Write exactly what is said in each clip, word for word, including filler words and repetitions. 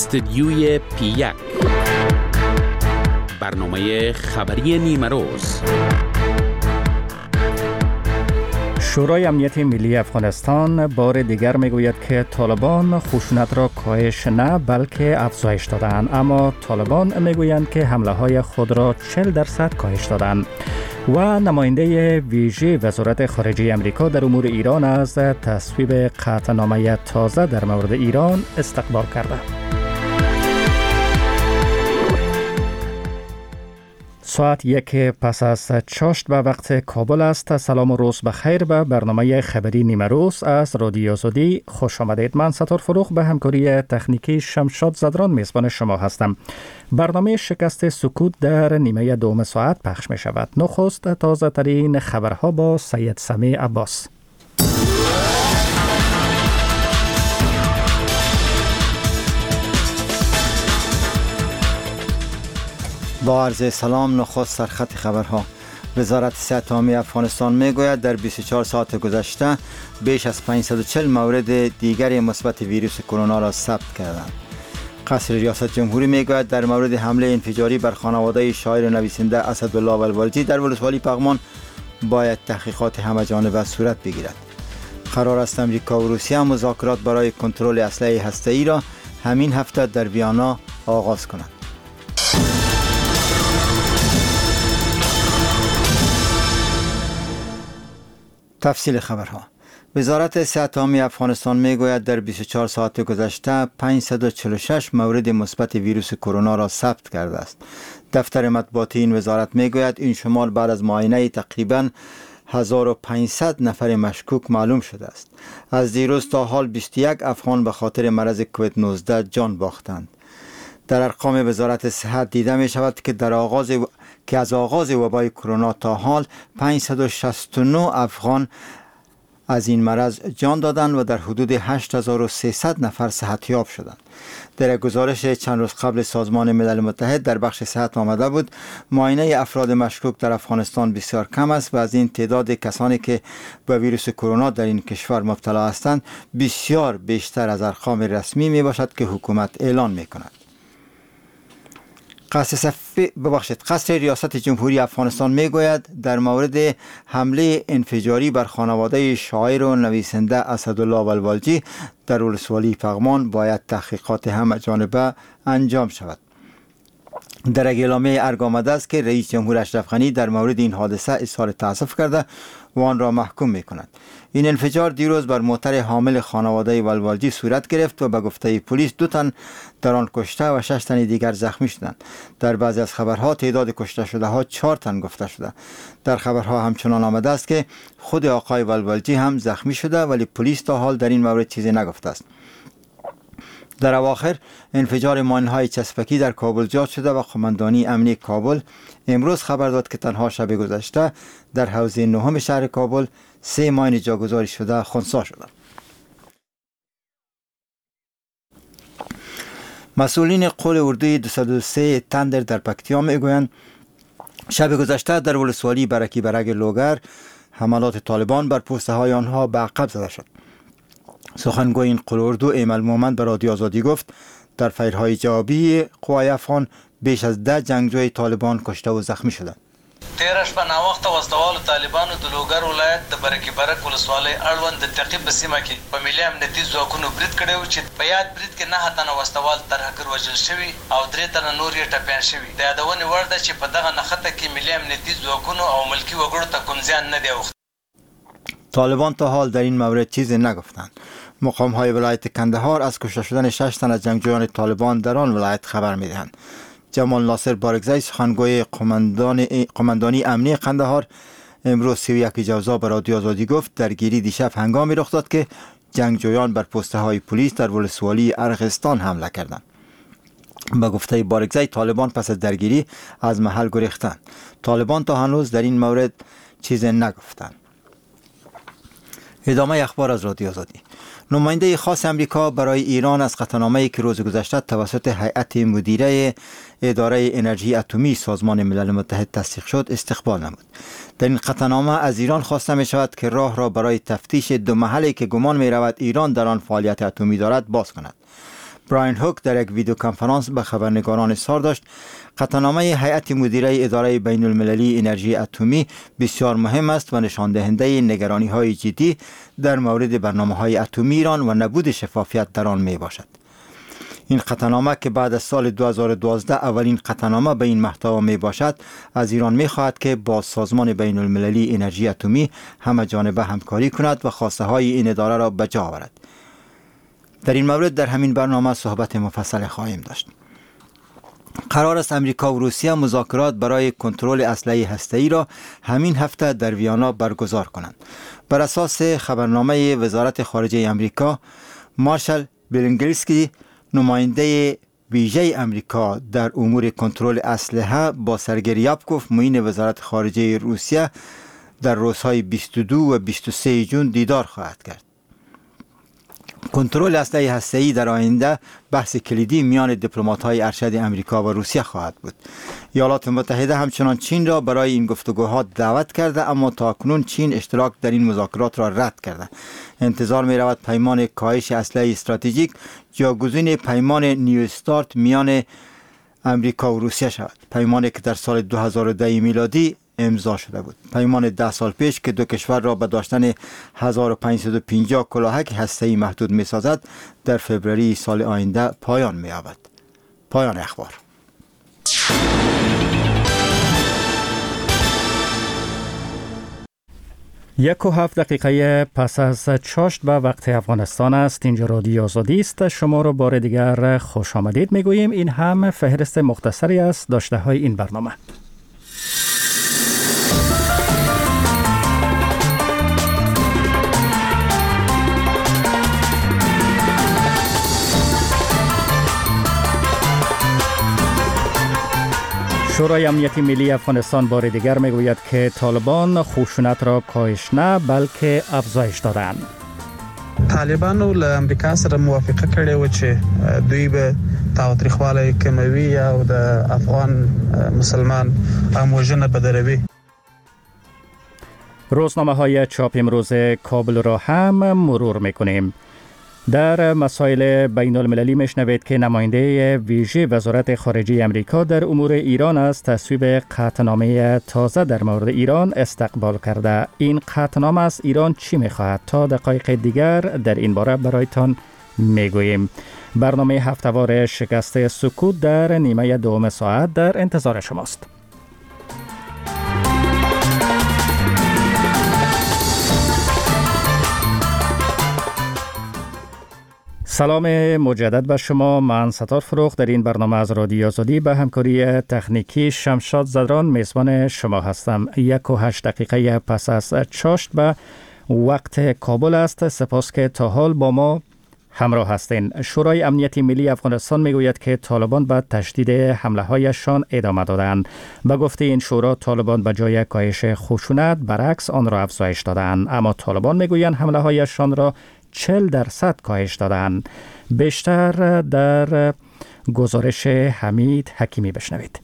استدیوی پی یک، برنامه خبری نیمه روز. شورای امنیت ملی افغانستان بار دیگر میگوید که طالبان خشونت را کاهش نه بلکه افزایش دادند، اما طالبان میگویند که حمله های خود را چهل درصد کاهش دادند. و نماینده ویژه وزارت خارجه امریکا در امور ایران از تصویب قطعنامه تازه در مورد ایران استقبال کرده. ساعت یک پس از چاشت به وقت کابل است. سلام و روز بخیر به برنامه خبری نیمه روز از رادیو آزادی خوش آمدید. من ستار فروغ به همکاری تکنیکی شمشاد زدران میزبان شما هستم. برنامه شکست سکوت در نیمه دوم ساعت پخش می شود. نخست تازه ترین خبرها با سید سمی عباس. با عرض سلام، نخست سرخط خبرها. وزارت صحت عامه افغانستان میگوید در بیست و چهار ساعت گذشته بیش از پانصد و چهل مورد دیگر مثبت ویروس کرونا را ثبت کردند. قصر ریاست جمهوری میگوید در مورد حمله انفجاری بر خانواده شاعر و نویسنده اسدالله ولوالجی در ولسوالی پغمان باید تحقیقات همه‌جانبه صورت بگیرد. قرار است امریکا و روسیه مذاکرات برای کنترل اسلحه هسته‌ای را همین هفته در ویانا آغاز کنند. تفصیل خبرها. وزارت صحت عامه افغانستان میگوید در بیست و چهار ساعت گذشته پانصد و چهل و شش مورد مثبت ویروس کرونا را ثبت کرده است. دفتر مطبوعاتی این وزارت میگوید این شمار بعد از معاینه تقریباً هزار و پانصد نفر مشکوک معلوم شده است. از دیروز تا حال بیست و یک افغان به خاطر مرض کووید نوزده جان باختند. در ارقام وزارت صحت دیده می شود که در آغاز و... که از آغاز وبای کرونا تا حال پانصد و شصت و نه افغان از این مرض جان دادند و در حدود هشت هزار و سیصد نفر صحتیاب شدند. در گزارش چند روز قبل سازمان ملل متحد در بخش صحت آمده بود معاینه افراد مشکوک در افغانستان بسیار کم است و از این تعداد کسانی که به ویروس کرونا در این کشور مبتلا هستند بسیار بیشتر از ارقام رسمی می باشد که حکومت اعلان می کند. قصر صفی ببخشید قصر ریاست جمهوری افغانستان میگوید در مورد حمله انفجاری بر خانواده شاعر و نویسنده اسدالله ولوالجی در ولسوالی پغمان باید تحقیقات همه‌جانبه انجام شود. در اعلامیه ارگ آمده است که رئیس جمهور اشرف غنی در مورد این حادثه اظهار تأسف کرده و آن را محکوم می کند. این انفجار دیروز بر موتر حامل خانواده ولوالجی صورت گرفت و به گفته پلیس دو تن در آن کشته و شش تن دیگر زخمی شدند. در بعضی از خبرها تعداد کشته شده ها چهار تن گفته شده. در خبرها همچنان آمده است که خود آقای ولوالجی هم زخمی شده ولی پلیس تا حال در این مورد چیزی نگفته است. در اواخر انفجار ماین‌های چسبکی در کابل ایجاد شده و قماندانی امنی کابل امروز خبر داد که تنها شب گذشته در حوزه نهم شهر کابل سه ماین جاگذاری شده خنثی شدند. مسئولین قول اردوی دویست و سه تندر در پکتیا میگویند شب گذشته در ولسوالی برکی برگ لوگر حملات طالبان بر پوسته های آنها به عقب زده شد. سخنگوی این قول اردو ایمل مومند به رادیو آزادی گفت در فیرهای جوابی قوای افغان بیش از ده جنگجوی طالبان کشته و زخمی شدند. تیره شپه ناوخته وسلوالو طالبانو د لوګر ولایت د برکي برک ولسوالۍ اړوند د تعقیب په سیمه کې په ملي امنیتي ځواکونو برید کړی و چې په یاد برید کې نهه تنه وسلوال ترهګر وژل شوي او درې تنه نور یې ټپیان شوي. د یادونې وړ ده چې په دغه نښته کې ملي امنیتي ځواکونو او ملکي وګړو ته کوم زیان نه دی اوښتی. طالبان تا حال در این مورد چیزی نگفتند. مقام های ولایت کندهار از کشته شدن شش تن از جنگجویان طالبان در آن ولایت خبر می‌دهند. جمال ناصر بارگزای سخنگوی قماندانی امنی قندهار امروز سی و یک جوزا به رادیو آزادی گفت درگیری دیشب هنگامی رخ داد که جنگجویان بر پسته های پلیس در ولسوالی ارغستان حمله کردند. به گفته بارگزای طالبان پس از درگیری از محل گریختند. طالبان تا هنوز در این مورد چیزی نگفتند. ادامه اخبار از رادیو آزادی. نماینده خاص امریکا برای ایران از قطعنامه‌ای که روز گذشته توسط هیئت مدیره اداره انرژی اتمی سازمان ملل متحد تصدیق شد استقبال نمود. در این قطعنامه از ایران خواسته می شود که راه را برای تفتیش دو محلی که گمان می رود ایران در آن فعالیت اتمی دارد باز کند. براین هوک در یک ویدیو کنفرانس به خبرنگاران اظهار داشت قطعنامه هیئت مدیره اداره بین المللی انرژی اتمی بسیار مهم است و نشان دهنده نگرانی های جدی در مورد برنامه های اتمی ایران و نبود شفافیت در آن می باشد. این قطعنامه که بعد از سال دو هزار و دوازده اولین قطعنامه به این محتوا می باشد، از ایران می خواهد که با سازمان بین المللی انرژی اتمی همه جانبه همکاری کند و خواسته های این اداره را به جا آورد. در این مورد در همین برنامه صحبت مفصل خواهیم داشت. قرار است امریکا و روسیه مذاکرات برای کنترل اسلحه هسته‌ای را همین هفته در ویانا برگزار کنند. بر اساس خبرنامه وزارت خارجه امریکا، مارشال بیلنگلسکی نماینده ویژه امریکا در امور کنترل اسلحه با سرگئی یابکوف معین وزارت خارجه روسیه در روزهای بیست و دو و بیست و سه ژوئن دیدار خواهد کرد. کنترل اسلحه هسته‌ای در آینده بحث کلیدی میان دیپلمات‌های ارشد امریکا و روسیه خواهد بود. ایالات متحده همچنان چین را برای این گفتگوها دعوت کرده، اما تاکنون چین اشتراک در این مذاکرات را رد کرده. انتظار می رود پیمان کاهش اسلحه استراتژیک جاگزین پیمان نیو استارت میان امریکا و روسیه شود. پیمانی که در سال دو هزار و ده میلادی امضا شده بود. پیمان ده سال پیش که دو کشور را به داشتن هزار و پانصد و پنجاه کلاهک هسته‌ای محدود می سازد، در فوریه سال آینده پایان می یابد. پایان اخبار. یک و هفت دقیقه پس از چاشت به وقت افغانستان است. اینجا رادیو آزادی است. شما را بار دیگر خوش آمدید می گوییم. این هم فهرست مختصری از داشته های این برنامه. شورای امنیت ملی افغانستان بار دیگر میگوید که طالبان خشونت را کاهش نه بلکه افزایش دادند. طالبانو له امریکا سره موافقه کړې و چې دوی به تاوتریخوالی کموي او د افغان مسلمان اموژنه بدروي. روزنامه های چاپ امروز کابل را هم مرور میکنیم. در مسائل بین المللی میشنوید که نماینده ویژه وزارت خارجه امریکا در امور ایران از تصویب قطعنامه تازه در مورد ایران استقبال کرده. این قطعنامه از ایران چی میخواهد؟ تا دقایق دیگر در این باره برایتان میگوییم. برنامه هفته‌وار شکست سکوت در نیمه دوم ساعت در انتظار شماست. سلام مجدد به شما. من ستار فروخ در این برنامه از رادیو آزادی به همکاری تکنیکی شمشاد زدران میزبان شما هستم. یک و هشت دقیقه پس از چاشت به وقت کابل است. سپاس که تا حال با ما همراه هستین. شورای امنیت ملی افغانستان میگوید که طالبان به تشدید حمله هایشان ادامه دادند. به گفته این شورا، طالبان به جای کاهش خشونت برعکس آن را افزایش دادند، اما طالبان میگویند حمله هایشان را چهل درصد کاهش دادند. بیشتر در گزارش حمید حکیمی بشنوید.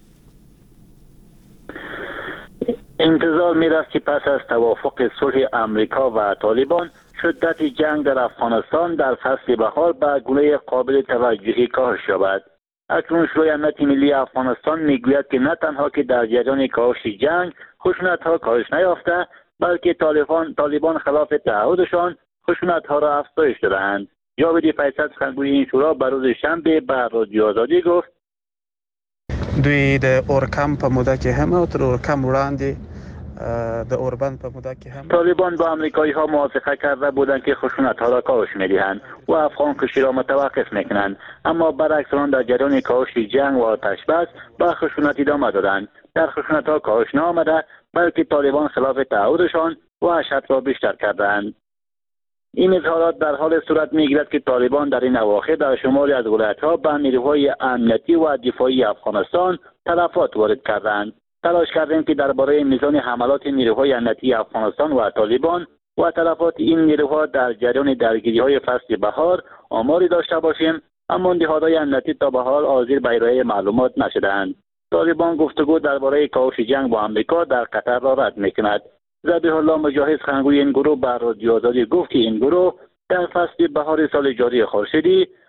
انتظار می رفت که پس از توافق صلح امریکا و طالبان شدت جنگ در افغانستان در فصل بهار به گونه قابل توجهی کاهش یابد. اکنون شورای امنیت ملی افغانستان میگوید که نه تنها که در جریان کاهش جنگ خشونت ها کاهش نیافته، بلکه طالبان طالبان خلاف تعهدشان خشونت ها را افزایش دادند. جاوید فیصل سخنگوی این شورا بر روز شنبه به رادیو آزادی گفت دوی د اورکم په موده کې هم او تر اورکم وړاندې د اوربند په موده کې هم طالبان با امریکایی ها موافقه کرده بودند که خشونت ها را کاهش میدهند و افغان کشی را متوقف میکنند، اما برعکس آن در جریان کاهش جنگ و آتش بس به خشونت ادامه دادند. در خشونت ها کاهش نآمده، بلکه طالبان خلاف تعهدشان وحشت را بیشتر کردند. این اظهارات در حال صورت میگیرد که طالبان در این اواخر در شماری از ولایت‌ها به نیروهای امنیتی و دفاعی افغانستان تلفات وارد کردند. تلاش کردند که درباره میزان حملات نیروهای امنیتی افغانستان و طالبان و تلفات این نیروها در جریان درگیری‌های فصل بهار آماری داشته باشیم، اما نهادهای امنیتی تا به حال حاضر به ارائه معلومات نشده‌اند. طالبان گفتگو درباره کاهش جنگ با آمریکا در قطر را رد می‌کند. ذبیح الله مجاهد سخنگوی این گروه بر رادیو آزادی گفت که این گروه در فصل بهار سال جاری خورشیدی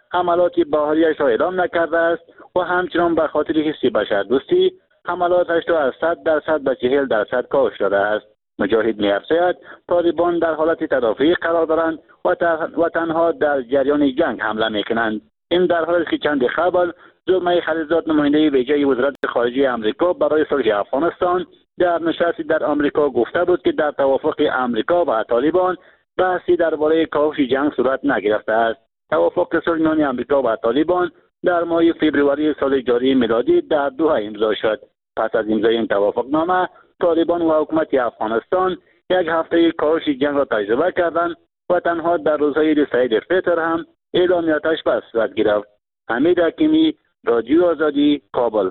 حملات بهاریش را اعلام نکرده است و همچنان به خاطر حس بشردوستی حملاتش را از صد درصد به چهل درصد کاهش داده است. مجاهد می‌افزاید طالبان در حالت تدافعی قرار دارند و, و تنها در جریان جنگ حمله می‌کنند. این در حالی که چند قبل زلمه خلیلزاد نماینده ویژه وزارت خارجه آمریکا برای صلح افغانستان در نشستی در آمریکا گفته بود که در توافق آمریکا و طالبان بحثی درباره کاهش جنگ صورت نگرفته است. توافق صلح میان آمریکا و طالبان در ماه فوریه سال جاری میلادی در دوحه امضا شد. پس از امضای این توافقنامه طالبان و حکومت افغانستان یک هفته کاهش جنگ را تجربه کردند و تنها در روزهای عید سعید الفطر هم اعلام آتش بس صورت گرفت. حمید حکیمی، رادیو آزادی، کابل.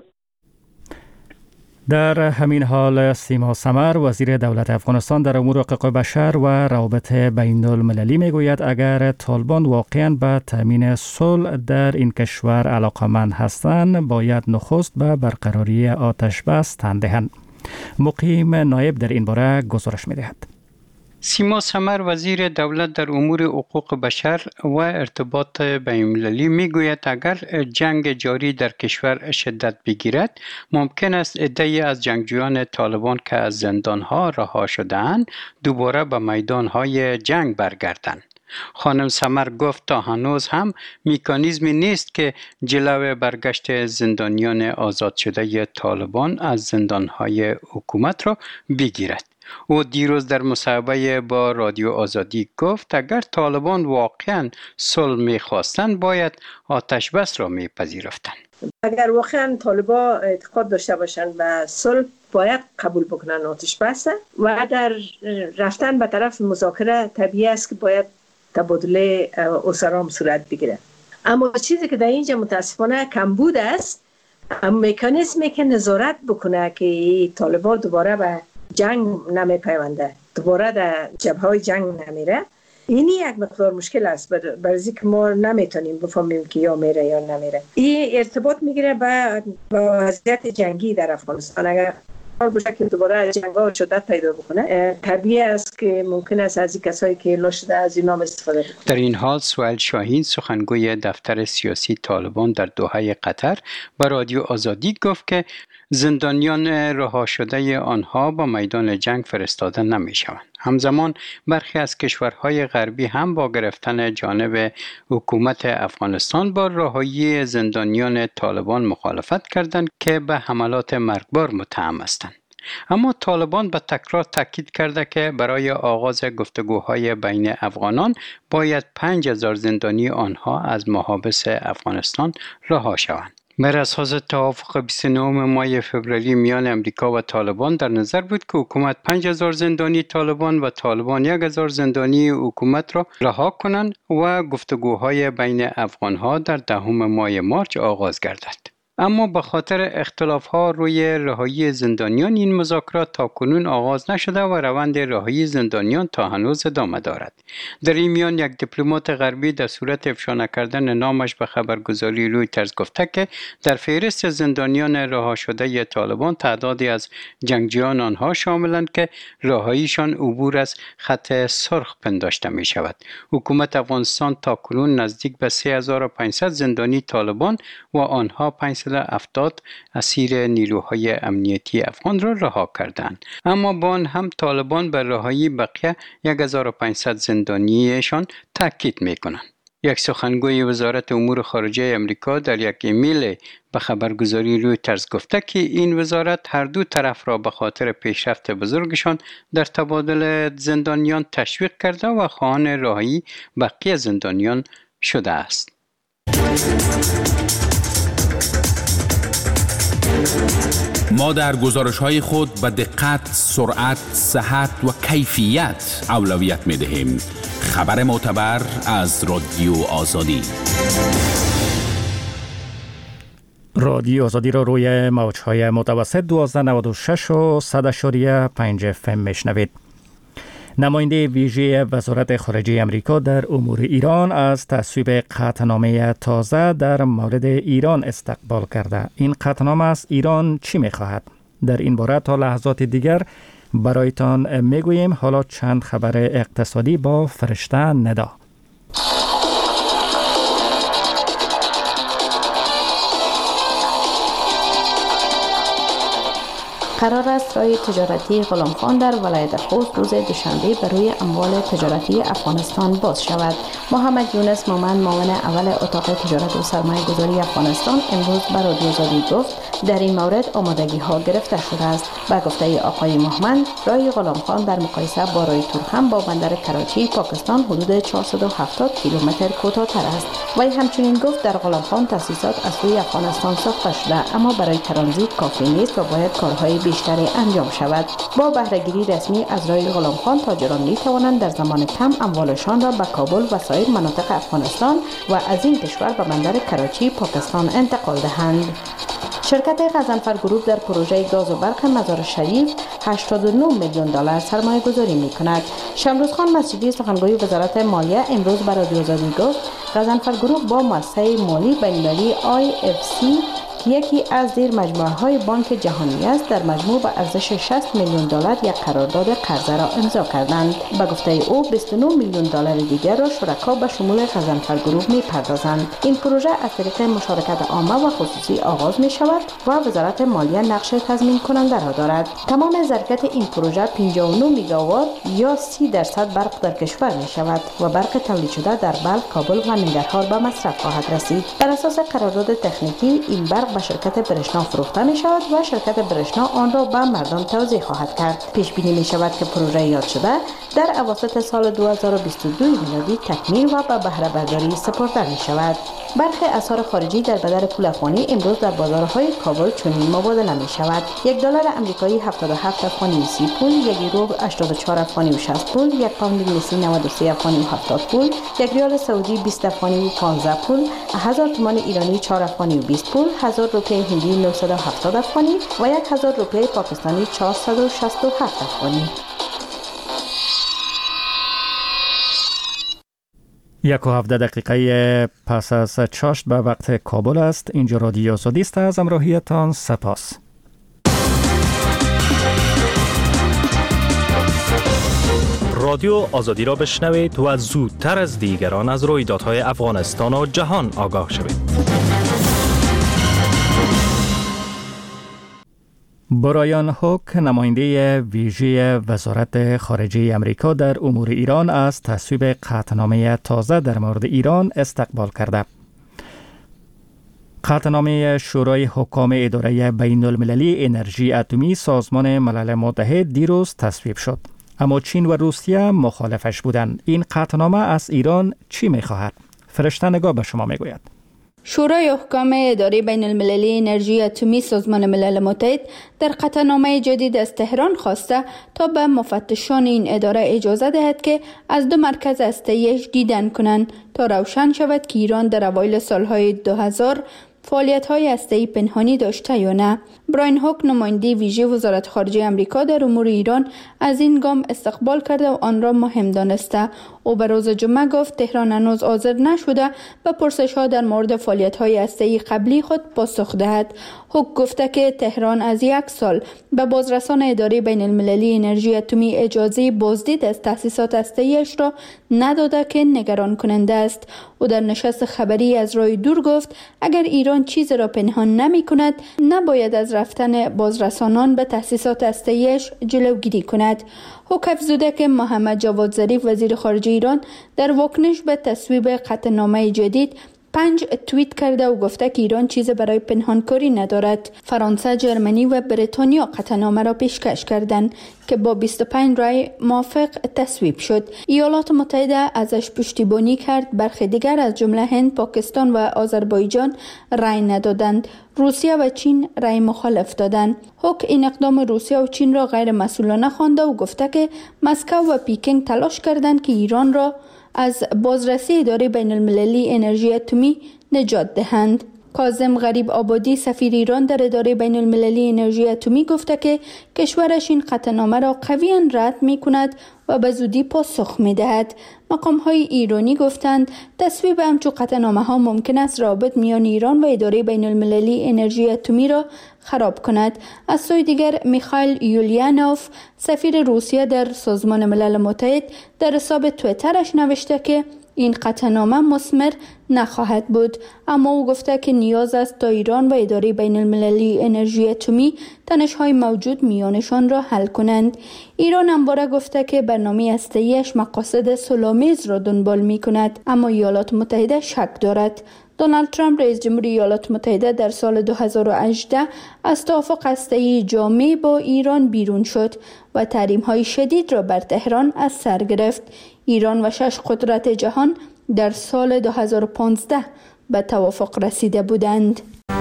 در همین حال سیما سمر وزیر دولت افغانستان در امور حقوق بشر و روابط بین المللی میگوید اگر طالبان واقعا به تامین صلح در این کشور علاقمند هستند باید نخست به برقراری آتش بس تن دهند. مقیم نایب در این باره گزارش می‌دهد. سیما سمر وزیر دولت در امور حقوق بشر و ارتباط بین‌المللی میگوید اگر جنگ جاری در کشور شدت بگیرد ممکن است عده‌ای از جنگجویان طالبان که از زندانها رها شده‌اند دوباره به میدانهای جنگ برگردند. خانم سمر گفت تا هنوز هم مکانیزمی نیست که جلو برگشت زندانیان آزاد شده طالبان از زندانهای حکومت را بگیرد. او دیروز در مصاحبه با رادیو آزادی گفت اگر طالبان واقعا صلح می‌خواستند باید آتش بس را می‌پذیرفتند. اگر واقعا طالبان اعتقاد داشته باشند به صلح باید قبول بکنن آتش بس و در رفتن به طرف مذاکره طبیعی است که باید تبادله اسرا صورت بگیره. اما چیزی که در اینجا متاسفانه کمبود است مکانیزمی که نظارت بکنه که طالبان دوباره به جنگ نمی پیونده، دوباره در جبهه جنگ نمیره. اینی یک مقدار مشکل است برای که ما نمیتونیم بفهمیم که یا میره یا نمیره. این ارتباط میگیره با وضعیت جنگی در افغانستان. اگر باشه که دوباره جنگ ها شدت پیدا بکنه طبیعی است که ممکن است از این کسایی که لا شده از این نام استفاده بکنه. در این حال سهیل شاهین سخنگوی دفتر سیاسی طالبان در دوحه قطر به رادیو آزادی گفت که زندانیان رها شده آنها با میدان جنگ فرستاده نمی شوند. همزمان برخی از کشورهای غربی هم با گرفتن جانب حکومت افغانستان با رهایی زندانیان طالبان مخالفت کردند که به حملات مرگبار متهم هستند. اما طالبان به تکرار تاکید کرده که برای آغاز گفتگوهای بین افغانان باید پنج هزار زندانی آنها از محابس افغانستان رها شوند. بر اساس توافق بیست و نه ماه فوریه میان امریکا و طالبان در نظر بود که حکومت پنج هزار زندانی طالبان و طالبان یک هزار زندانی حکومت را رها کنند و گفتگوهای بین افغانها در دهم ماه مارس آغاز گردد. اما به خاطر اختلاف‌ها روی رهایی زندانیان این مذاکرات تاکنون آغاز نشده و روند رهایی زندانیان تا هنوز ادامه دارد. در این میان یک دیپلمات غربی در صورت افشا نکردن نامش به خبرگزاری رویترز گفته که در فهرست زندانیان رها شده طالبان تعدادی از جنگجویان آنها شاملند که رهاییشان عبور از خط سرخ پنداشته می شود. حکومت افغانستان تاکنون نزدیک به سه هزار و پانصد زندانی طالبان و آنها پانصد و هفتاد اسیر نیروهای امنیتی افغان را رها کردند. اما با آن هم طالبان بر رهایی بقیه یک هزار و پانصد زندانیشان تاکید می‌کنند. یک سخنگوی وزارت امور خارجه امریکا در یک ایمیل به خبرگزاری رویترز گفته که این وزارت هر دو طرف را به خاطر پیشرفت بزرگشان در تبادل زندانیان تشویق کرده و خواهان رهایی بقیه زندانیان شده است. ما در گزارش‌های خود به دقت، سرعت، صحت و کیفیت اولویت می‌دهیم. خبر معتبر از رادیو آزادی. رادیو آزادی را روی موج‌های متوسط دوازده نود و شش و صد اشاریه پنج اف ام میشنوید. نماینده ویژه وزارت خارجه امریکا در امور ایران از تصویب قطعنامه تازه در مورد ایران استقبال کرده. این قطعنامه از ایران چی می‌خواهد؟ در این باره تا لحظات دیگر برایتان میگوییم. حالا چند خبر اقتصادی با فرشته ندا. قرار است رای تجارتی غلامخان در ولایت خوست روز دوشنبه بر روی اموال تجارتی افغانستان باز شود. محمد یونس مومند معاون اول اتاق تجارت و سرمایه گذاری افغانستان امروز بر رادیو آزادی گفت در این مورد آمادگی ها گرفته شده است. با گفته آقای محمد، رای غلامخان در مقایسه با رای تورخم با بندر کراچی پاکستان حدود چهارصد و هفتاد کیلومتر کوتاه‌تر است. وی همچنین گفت در غلامخان تأسیسات از سوی افغانستان ساخته شده، اما برای ترانزیت کافی نیست و باید کارهای بیشتری انجام شود. با بهره‌گیری رسمی از رای غلامخان تاجران می توانند در زمان کم اموالشان را به کابل و سایر مناطق افغانستان و از این کشور به بندر کراچی پاکستان انتقال دهند. شرکت غضنفر گروپ در پروژه گاز و برق مزار شریف هشتاد و نه میلیون دلار سرمایه گذاری می کند. شمروز خان مسجدی سخنگوی وزارت مالیه امروز بر رادیو آزادی گفت غضنفر گروپ با مؤسسه مالی بین‌المللی آی اف سی که یکی از زیر مجموعه های بانک جهانی است در مجموع به ارزش شصت میلیون دلار یک قرارداد قرضه را امضا کردند. به گفته او بیست و نه میلیون دلار دیگر را شرکا به شمول غضنفر گروپ می پردازند. این پروژه از طریق مشارکت عامه و خصوصی آغاز می شود و وزارت مالیه نقش تضمین کننده را دارد. تمام ظرفیت این پروژه پنجاه و نه میگاوات یا سی درصد برق در کشور می شود و برق تولید شده در بلخ، کابل و ننگرهار به مصرف خواهد رسید. بر اساس قرارداد تکنیکی این برق به شرکت برشنا فروخته می شود و شرکت برشنا آن را به مردم توزیع خواهد کرد. پیش بینی می شود که پروژه یاد شده در اواسط سال دو هزار و بیست و دو میلادی تکمیل و به بهره برداری سپرده می شود. برخی اسعار خارجی در بدل پول افغانی امروز در بازارهای کابل چنین مبادله می شود. یک دلار آمریکایی هفتاد و هفت افغانی و سی پول، یک یورو هشتاد و چهار افغانی و شصت پول، یک پوند انگلیسی نود و سه افغانی و هفتاد پول، یک ریال سعودی بیست افغانی و پانزده پول، هزار تومان ایرانی چهار افغانی و بیست پول، هزار روپیه هندی نهصد و هفتاد افغانی و یک هزار روپیه پاکستانی چهارصد و شصت و هفت افغانی. یک و هفده دقیقه پس از چاشت به وقت کابل است. اینجا رادیو آزادی است. از همراهیتان سپاس. رادیو آزادی را بشنوید و زودتر از دیگران از رویدادهای افغانستان و جهان آگاه شوید. برایان هوک، نماینده ویژه وزارت خارجه امریکا در امور ایران، از تصویب قطعنامه تازه در مورد ایران استقبال کرده. قطعنامه شورای حکام اداره بین المللی انرژی اتمی سازمان ملل متحد دیروز تصویب شد، اما چین و روسیه مخالفش بودند. این قطعنامه از ایران چی می‌خواهد؟ فرشته نگاه به شما میگوید. شورای حکام اداره بین المللی انرژی اتمی سازمان ملل متحد در قطعنامه جدید از تهران خواسته تا به مفتشان این اداره اجازه دهد که از دو مرکز هسته‌ایش دیدن کنند تا روشن شود که ایران در اوایل سالهای دو هزار فعالیت‌های هسته‌ای پنهانی داشته یا نه. براین هوک، نماینده ویژه وزارت خارجه آمریکا در امور ایران، از این گام استقبال کرده و آن را مهم دانسته. او به روز جمعه گفت تهران هنوز حاضر نشده به پرسش‌ها در مورد فعالیت‌های هسته‌ای قبلی خود پاسخ دهد. هوک گفته که تهران از یک سال به بازرسان اداره بین المللی انرژی اتمی اجازه بازدید از تأسیسات هسته‌ایش را نداده که نگران کننده است. او در نشست خبری از راه دور گفت اگر ایران چیزی را پنهان نمی کند نباید از رفتن بازرسانان به تأسیسات هسته‌ایش جلوگیری کند. هوک افزوده که محمد جواد ظریف وزیر خارجه ایران در واکنش به تصویب قطعنامه جدید پنج توییت کرده و گفته که ایران چیز برای پنهانکاری ندارد. فرانسه، جرمنی و بریتانیا قطعنامه را پیشکش کردند که با بیست و پنج رای موافق تصویب شد. ایالات متحده ازش پشتیبانی کرد. برخی دیگر از جمله هند، پاکستان و آذربایجان رای ندادند. روسیه و چین رای مخالف دادند. هوک این اقدام روسیه و چین را غیر مسئولانه خوانده و گفته که مسکو و پیکینگ تلاش کردند که ایران را از بازرسی اداره بین المللی انرژی اتمی نجات دهند. کاظم غریب آبادی، سفیر ایران در اداره بین المللی انرژی اتمی، گفته که کشورش این قطعنامه را قویاً رد می کند و به زودی پاسخ می دهد. مقام های ایرانی گفتند تصویب همچو قطعنامه ها ممکن است روابط میان ایران و اداره بین المللی انرژی اتمی را خراب کند. از سوی دیگر میخائیل یولیانوف، سفیر روسیه در سازمان ملل متحد، در حساب توییترش نوشته که این قطعنامه مثمر نخواهد بود. اما او گفته که نیاز است تا ایران و اداره بین المللی انرژی اتمی تنش‌های موجود میانشان را حل کنند. ایران همواره گفته که برنامه هسته‌ایش مقاصد صلح‌آمیز را دنبال می‌کند، اما ایالات متحده شک دارد. دونالد ترامپ رئیس جمهوری ایالات متحده در سال دو هزار و هجده از توافق هسته‌ای جامع با ایران بیرون شد و تحریم‌های شدید را بر تهران از سر گرفت. ایران و شش قدرت جهان در سال دو هزار و پانزده به توافق رسیده بودند.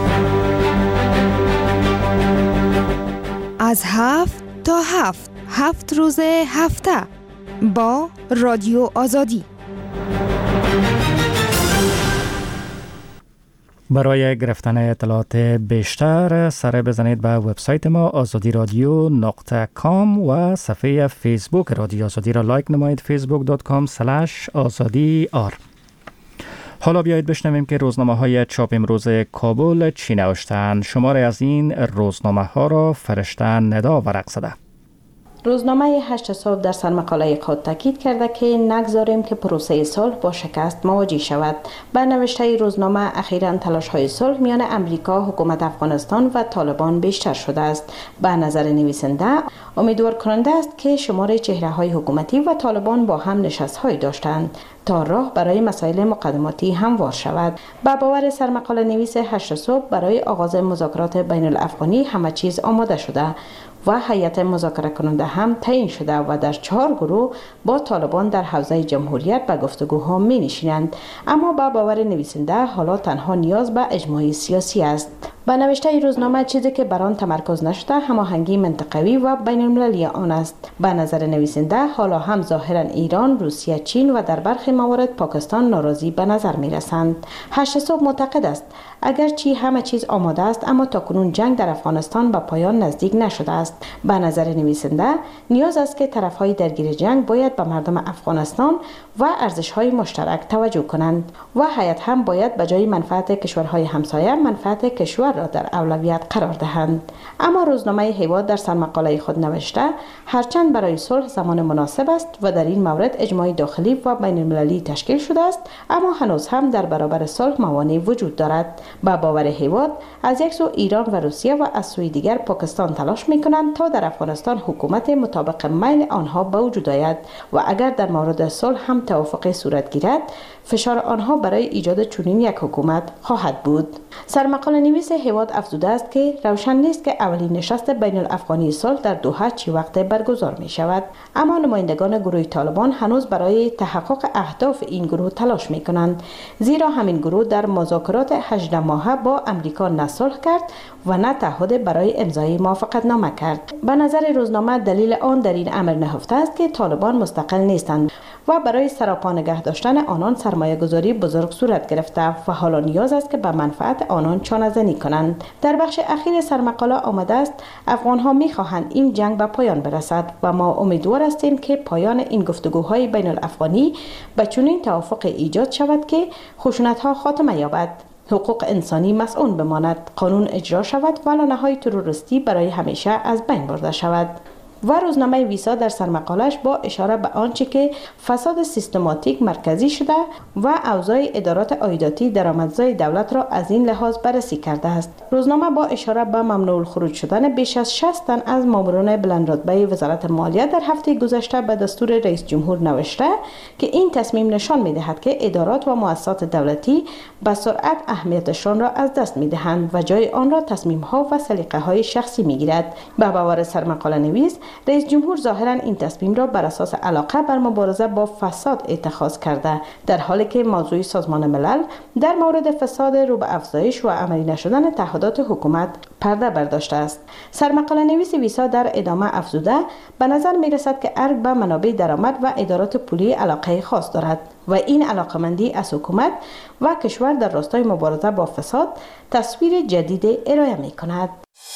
از هفت تا هفت هفت روز هفته با رادیو آزادی. برای گرفتن اطلاعات بیشتر سر بزنید به وبسایت ما آزادی رادیو نقطه کام و صفحه فیسبوک رادیو آزادی را لایک نمایید، فیسبوک دات کام اسلش آزادی آر. حالا بیایید بشنویم که روزنامه های چاپ امروز کابل چی نوشتند. شماره از این روزنامه ها را فرشته ندا ورق زده. روزنامه هشت صبح در سرمقاله خود تاکید کرده که نگذاریم که پروسه صلح با شکست مواجه شود. به نوشته روزنامه اخیراً تلاش‌های صلح میان امریکا، حکومت افغانستان و طالبان بیشتر شده است. به نظر نویسنده امیدوار کننده است که شمار چهره‌های حکومتی و طالبان با هم نشست‌های داشتند تا راه برای مسائل مقدماتی هموار شود. با باور سرمقاله نویس هشت صبح برای آغاز مذاکرات بین الافغانی همه چیز آماده شده و هیئت مذاکره کننده هم تعیین شده و در چهار گروه با طالبان در حوزه جمهوریت به گفتگوها می نشینند. اما با باور نویسنده حالا تنها نیاز به اجماع سیاسی است. با نوشته روزنامه چیزی که بر آن تمرکز نشده هماهنگی منطقوی و بین المللی آن است. به نظر نویسنده حالا هم ظاهرا ایران، روسیه، چین و در برخی موارد پاکستان ناراضی به نظر می رسند. هشت صبح معتقد است اگرچه همه چیز آماده است اما تاکنون جنگ در افغانستان به پایان نزدیک نشده است. به نظر نویسنده نیاز است که طرفهای درگیر جنگ باید به مردم افغانستان و ارزش‌های مشترک توجه کنند و هیئت هم باید به جای منفعت کشورهای همسایه منفعت کشور را در اولویت قرار دهند. اما روزنامه هیواد در سرمقاله خود نوشته هرچند برای صلح زمان مناسب است و در این مورد اجماع داخلی و بین المللی تشکیل شده است، اما هنوز هم در برابر صلح موانع وجود دارد. با باور هیواد از یک سو ایران و روسیه و از سوی دیگر پاکستان تلاش می‌کنند تا در افغانستان حکومت مطابق میل آنها به وجود آید و اگر در مورد صلح هم توافق صورت گیرد فشار آنها برای ایجاد چنین یک حکومت خواهد بود. سرمقاله نویس هیواد افزوده است که روشن نیست که اولین نشست بین الافغانی صلح در دوحه چه وقت برگزار می شود، اما نمایندگان گروه طالبان هنوز برای تحقق اهداف این گروه تلاش می کنند، زیرا همین گروه در مذاکرات هجده ماهه با امریکا نه صلح کرد و نه تعهد برای امضای موافقتنامه کرد. به نظر روزنامه دلیل آن در این امر نهفته است که طالبان مستقل نیستند و برای سراپا نگه داشتن آنان سرمایه گذاری بزرگ صورت گرفته و حالا نیاز است که به منفعت آنان چانه زنی کنند. در بخش اخیر سرمقاله آمده است افغان ها می خواهند این جنگ به پایان برسد و ما امیدوار هستیم که پایان این گفتگوهای بین الافغانی به چنین توافق ایجاد شود که خشونت ها خاتمه یابد، حقوق انسانی مسئول بماند، قانون اجرا شود و لانه‌های تروریستی برای همیشه از بین برده شود. و روزنامه ویسا در سرمقالش با اشاره به آنچه که فساد سیستماتیک مرکزی شده و اوضاع ادارات عایداتی درآمدزای دولت را از این لحاظ بررسی کرده است. روزنامه با اشاره به ممنوع الخروج شدن بیش از شصت تن از ماموران بلندرتبه وزارت مالیه در هفته گذشته به دستور رئیس جمهور نوشته که این تصمیم نشان می‌دهد که ادارات و مؤسسات دولتی به سرعت اهمیتشان را از دست می‌دهند و جای آن را تصمیم‌ها و سلیقه‌های شخصی می‌گیرد. به باور سرمقاله نویس رئیس جمهور ظاهراً این تصمیم را بر اساس علاقه بر مبارزه با فساد اتخاذ کرده، در حالی که موضوع سازمان ملل در مورد فساد رو به افزایش و عملی نشدن تعهدات حکومت پرده برداشته است. سرمقاله نویس ویسا در ادامه افزوده به نظر می رسد که ارگ به منابع درآمد و ادارات پولی علاقه خاص دارد و این علاقمندی از حکومت و کشور در راستای مبارزه با فساد تصویر جدید ارائه می کند.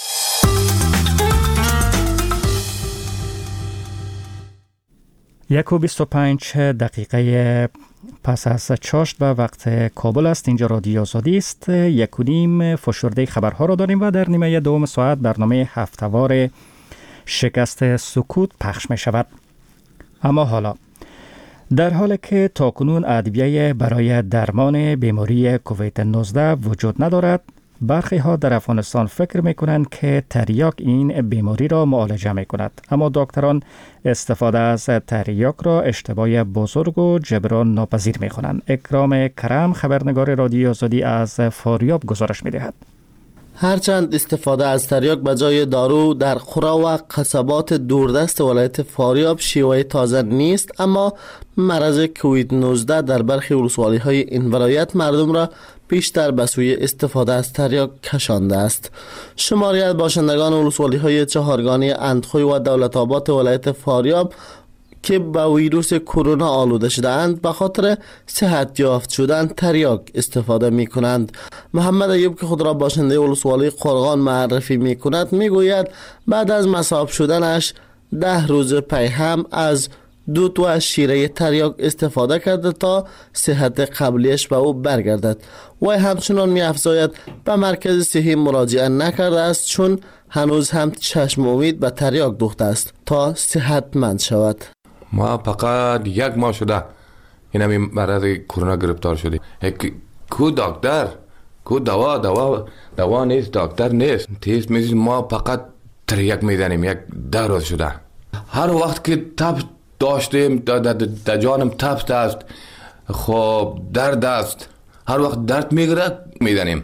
یک و بیست و پنج دقیقه پس از چاشت به وقت کابل است. اینجا رادیو آزادی است. یک و نیم فشرده خبرها را داریم و در نیمه دوم ساعت برنامه هفته‌وار شکست سکوت پخش می شود. اما حالا در حالی که تاکنون ادویه برای درمان بیماری کووید نوزده وجود ندارد، برخی ها در افغانستان فکر می کنند که تریاک این بیماری را معالجه می کند. اما دکتران استفاده از تریاک را اشتباه بزرگ و جبران ناپذیر می کنند. اکرام کرم، خبرنگار رادیو آزادی از فاریاب گزارش می دهد. هرچند استفاده از تریاک به جای دارو در قرى و قصبات دوردست ولایت فاریاب شیوه تازه نیست، اما مرض کووید نوزده در برخی ولسوالی های این ولایت مردم را بیشتر به سوی استفاده از تریاک کشانده است. شماری از باشندگان ولسوالی های چهارگانی اندخوی و دولت آباد ولایت فاریاب که با ویروس کرونا آلوده شده‌اند به خاطر صحت یافت شدن تریاک استفاده می کنند. محمد ایوب که خود را باشنده ولسوالی قرغان معرفی می کند می گوید بعد از مصاب شدنش ده روز پی هم از دود و شیره تریاک استفاده کرده تا صحت قبلیش به او برگردد. و همچنان می افزاید به مرکز صحی مراجعه نکرده است چون هنوز هم چشم امید به تریاک دوخته است تا صحتمند شود. ما فقط یک ماه شده این همی مرض کرونا گرفتار شدیم. کو دکتر کو دوا دوا دوا نیست، دکتر نیست، تیست میزید. ما فقط تریاک میزنیم. یک ده روز شده. هر وقت که تب داشتیم در جانم تب است، خب درد است، هر وقت درد میگیره میزنیم.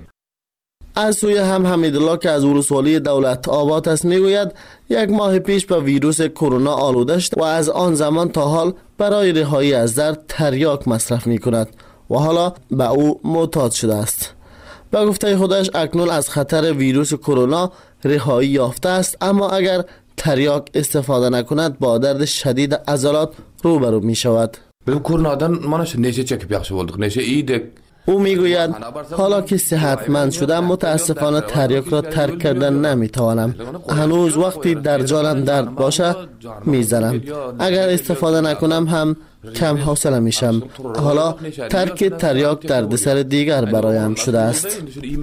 از سوی هم حمیدالله که از ولسوالی دولت آباد است میگوید یک ماه پیش به ویروس کرونا آلوده شد و از آن زمان تا حال برای رهایی از درد تریاک مصرف می کند و حالا به او معتاد شده است. به گفته خودش اکنون از خطر ویروس کرونا رهایی یافته است، اما اگر تریاک استفاده نکند با درد شدید عضلات روبرو می شود. به کرونا دن منش نشه چک پیاخش ولد نشه ایده. او میگوید حالا که صحتمند شدم متاسفانه تریاک را ترک کردن نمیتوانم. هنوز وقتی در جانم درد باشه میزنم. اگر استفاده نکنم هم کم حوصله میشم. حالا ترک تریاک دردسر دیگر برایم شده است.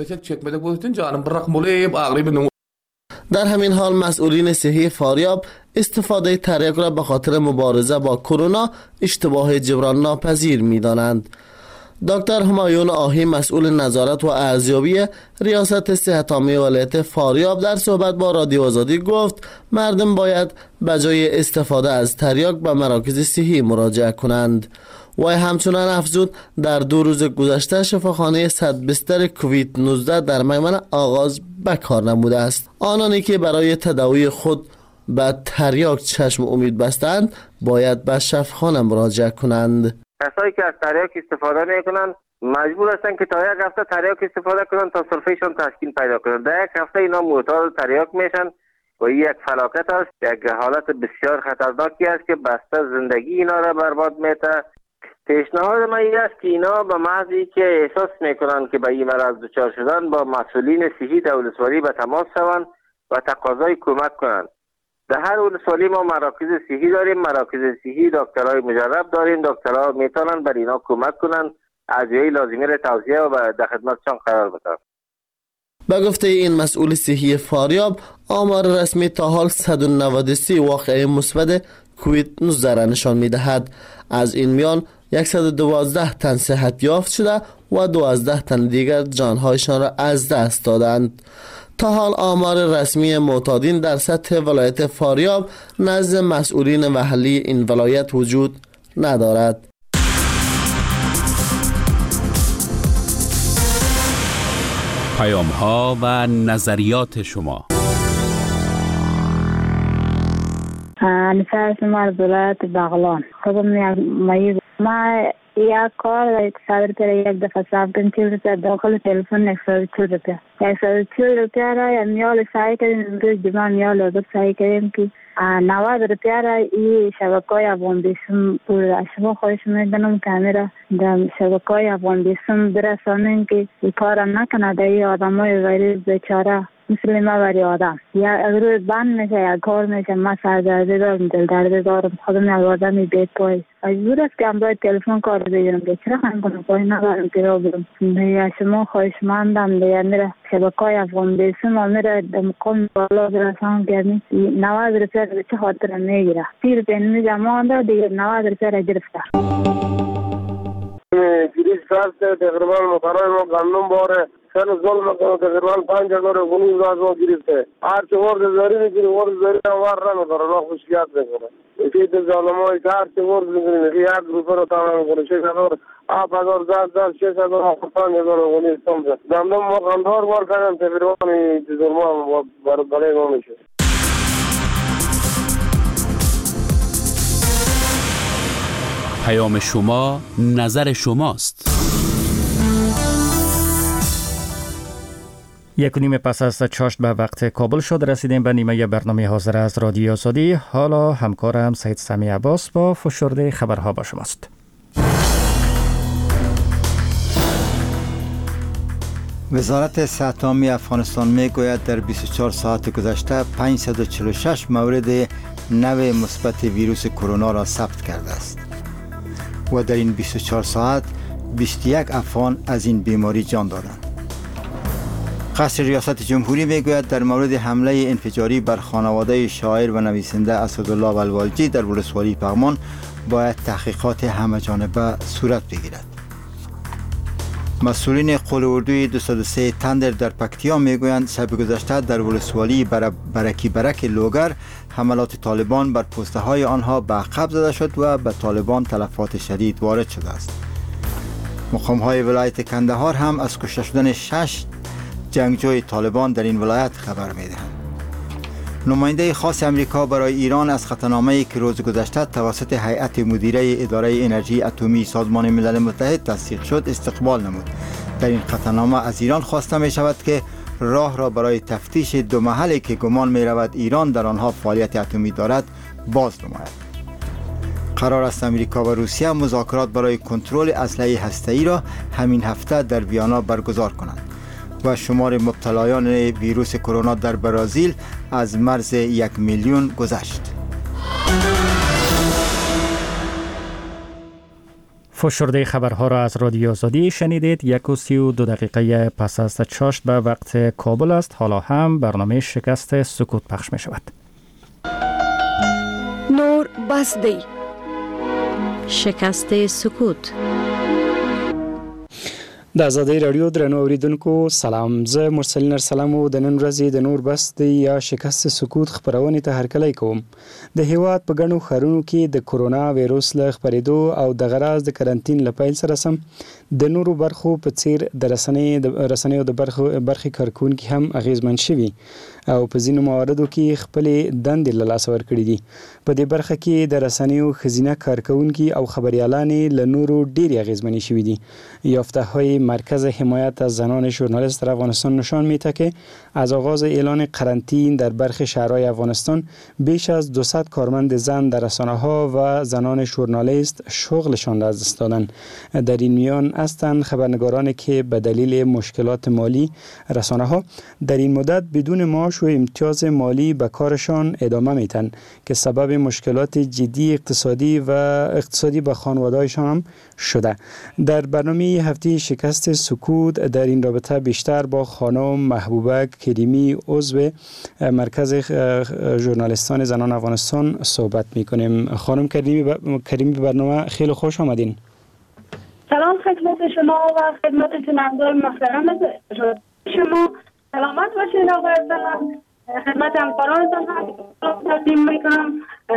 در همین حال مسئولین صحی فاریاب استفاده تریاک را به خاطر مبارزه با کرونا اشتباه جبران ناپذیر میدانند. دکتر همایون آهی مسئول نظارت و ارزیابی ریاست صحت عامه ولایت فاریاب در صحبت با رادیو آزادی گفت مردم باید به جای استفاده از تریاک به مراکز صحی مراجعه کنند. و همچنان افزود در دو روز گذشته شفاخانه صد بستر کووید نوزده در میمن آغاز به کار نموده است. آنانی که برای تداوی خود به تریاک چشم امید بستند باید به شفاخانه مراجعه کنند. کسایی که از تریاک استفاده میکنن مجبور هستن که تا یک هفته تریاک استفاده کنن تا سلفهشون تسکین پیدا کنن. در یک هفته اینا معتاد تریاک میشن و این یک فلاکت است، یک حالت بسیار خطرناکی است که بسته زندگی اینا را برباد میته. پیشنهاد من این است که اینا به محضی که احساس میکنن که به این مرض دچار شدن با مسئولین صحی در ولسوالی به تماس شوند و تقاضای کمک کنند. در هر ولسوالی ما مراکز صحی داریم، مراکز صحی دکترای مجرب داریم، دکترها میتونن بر اینا کمک کنن، ادویه لازمی را توصیه و در خدمتشان قرار بدن. به گفته این مسئول صحی فاریاب آمار رسمی تا حال صد و نود و سه واقعه مثبت کووید نوزده را نشان میدهد. از این میان صد و دوازده تن صحت یافت شده و دوازده تن دیگر جانهایشان را از دست دادند. تا حال آمار رسمی معتادین در سطح ولایت فاریاب نزد مسئولین محلی این ولایت وجود ندارد. پیام ها و نظریات شما. انیسه هستم از ولایت بغلان. خودم مایه ما یک کار یک صد روپیه یک دفعه صرف کردم، چهل روپیه داخل تلفن یک صد و چهل روپیه یک صد و چهل روپیه را یا میال سعی کردیم. امروز جمعه میال آزاد سعی کردیم که نود روپیه را این شبکه های افغان بیسم بود. شما خواهش میکنم که همه را در شبکه های افغان بیسم برسانیم که این کار نکنه. در این آدم های ویروس بیچاره مثل ما برای آدم یا اگر بند میشه یا کار میشه ما سردرده دارم دل درده دارم خودم نوازم می بیت پای مجبور است که هم باید تلفن کار بگیرم که چرا خواهیم کنم پای ندارم که را برم یا شما خواهشمندم دیگه میره شبکای افغان بیسه ما میره در مقام بالا برسان گرمی نواد رسه به چه خاطر میگیره تیر پینمی جمعانده دیگه نواد رسه را گرفته گریز کاسته تقریبا مقرار ما گندم باره سر ظلم کنه تقریبا پنج هزار و گونیز از ما گرفته هر چه ورد زاری میگیری ورد زاری وار را میکنه را خوشیات میکنه اسی تو ظالمایی که هر چه ورد میگیری یک روپه رو تمام میکنه شش هزار آب هزار زد زد شش هزار آب پنج هزار و گونیز تمزه گندم ما گندهار بار کنم تقریبا ظلم ما برای ما میشه. پیام شما نظر شماست. یک و نیم پس از چاشت به وقت کابل شد رسیدیم به نیمه برنامه حاضر از رادیو آزادی. حالا همکارم سید سمی عباس با فشرده خبرها با شماست. وزارت صحت عامه افغانستان میگوید در بیست و چهار ساعت گذشته پانصد و چهل و شش مورد نو مثبت ویروس کرونا را ثبت کرده است و در این بیست و چهار ساعت بیست و یک افغان از این بیماری جان دادند. قصر ریاست جمهوری میگوید در مورد حمله انفجاری بر خانواده شاعر و نویسنده اسدالله ولوالجی در ولسوالی پغمان باید تحقیقات همه‌جانبه صورت بگیرد. مسئولین قول اردوی دویست و سه تندر در پکتیا میگویند شب گذشته در ولسوالی برکی برک لوگر حملات طالبان بر پسته های آنها به عقب زده شد و به طالبان تلفات شدید وارد شده است. مقام های ولایت کندهار هم از کشته شدن شش جنگجوی طالبان در این ولایت خبر میدهند. نماینده خاص امریکا برای ایران از خطرنامه‌ای که روز گذشته توسط هیئت مدیره اداره انرژی اتمی سازمان ملل متحد تصدیق شد استقبال نمود. در این خطرنامه از ایران خواسته می شود که راه را برای تفتیش دو محلی که گمان می رود ایران در آنها فعالیت اتمی دارد باز نماید. قرار است امریکا و روسیه مذاکرات برای کنترل اسلحه هسته‌ای را همین هفته در ویانا برگزار کنند و شمار مبتلایان ویروس کرونا در برزیل از مرز یک میلیون گذشت. فشرده خبرها را از رادیو آزادی شنیدید. یک و سی و دو دقیقه پس از چاشت به وقت کابل است. حالا هم برنامه شکست سکوت پخش می شود. نور بسدی شکست سکوت. د آزادۍ رادیو درنو اوریدونکو سلام. زه مرسلین ارسلم او د نن ورځې د نور بست یا شکست سکوت خبرونې ته هرکلی کوم. د هیواد په ګڼو ښارونو کې د کرونا وایروس له خپرېدو او د غراز د کرنټین له پیل سره سم د نورو برخو په څیر د رسنۍ د رسنیو د برخو برخې کارکونکي هم اغیزمن شوي او په ځینو مواردو کې خپلې دندې له لاسه ورکړي دي. په دې برخه کې د رسنیو ښځینه کارکونکي او خبریالانې له نورو ډېرې اغیزمنې شوي دي. یافته‌های مرکز حمایت از زنان ژورنالیست در افغانستان نشان می‌دهد که از آغاز اعلان قرنطین در برخی شهرهای افغانستان بیش از دویست کارمند زن در رسانه‌ها و زنان ژورنالیست شغلشان را از دست دادند. در این میان هستند خبرنگارانی که به دلیل مشکلات مالی رسانه‌ها در این مدت بدون معاش و امتیاز مالی به کارشان ادامه می‌دهند که سبب مشکلات جدی اقتصادی و اقتصادی به خانواده‌هایشان هم شده. در برنامه هفته شکست سکوت در این رابطه بیشتر با خانم محبوبه کریمی عضو مرکز ژورنالیستان زنان افغانستان صحبت می‌کنیم. خانم کریمی کریمی به برنامه خیلی خوش آمدین. سلام خدمت شما و خدمت شنوندگان محترم شما. سلامت باشید آقای ارسلان. خدمت همکارانتان هم تقدیم میکنم.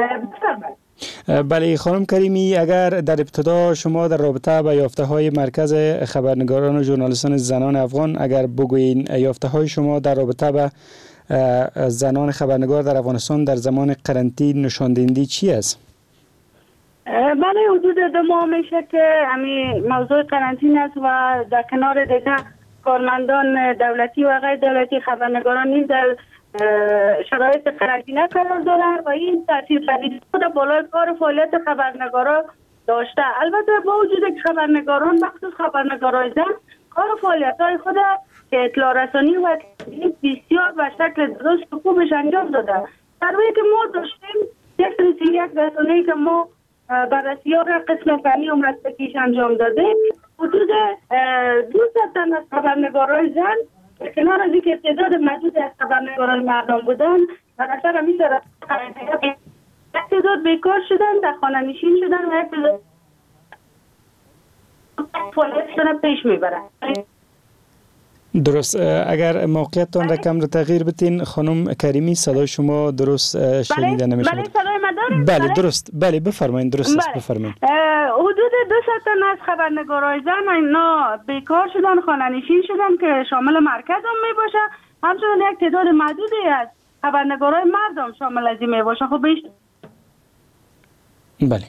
بله خانم کریمی، اگر در ابتدا شما در رابطه با یافته های مرکز خبرنگاران و ژورنالیستان زنان افغان اگر بگویین یافته های شما در رابطه با زنان خبرنگار در افغانستان در زمان قرنطینه نشان دهنده چی است؟ بله حدود دو ماه میشه که همین موضوع قرنطینه است و در کنار دیگر کارمندان دولتی و غیر دولتی خبرنگاران نیز در شرایط قرنطینه قرار دارند و این تاثیر پذیری خود بالای کار فعالیت خبرنگاران داشته. البته با وجود که خبرنگاران مخصوص خبرنگارای زن کار فعالیت‌های خود که اطلاع رسانی و بسیار به شکل درست و خوبش انجام داده. در حالی که ما داشتیم یک سری یک رسانه‌ای که ما بررسی ها را قسم فنی و مسلکیش انجام داده، حدود دویست تن از خبرنگارای زن کنار از اینکه تعداد محدود از خبرنگارای مردان بودن در اثر همین یک تعداد بیکار شدن، در خانه نشین شدن و یک تعداد فعالیتشون پیش میبرن. درست. اگر موقعیتتان را کم رو تغییر بتین خانم کریمی، صدای شما درست شنیده نمیشه. بله صدای من دارید؟ بله درست. بله بفرمایید. درست است بفرمایید. حدود دویست تن از خبرنگارای زن اینا بیکار شدن، خانه نشین شدن که شامل مرکز هم می باشه، همچنین یک تعداد محدودی از خبرنگارای مردم شامل از این می باشه. خب بیشتر بله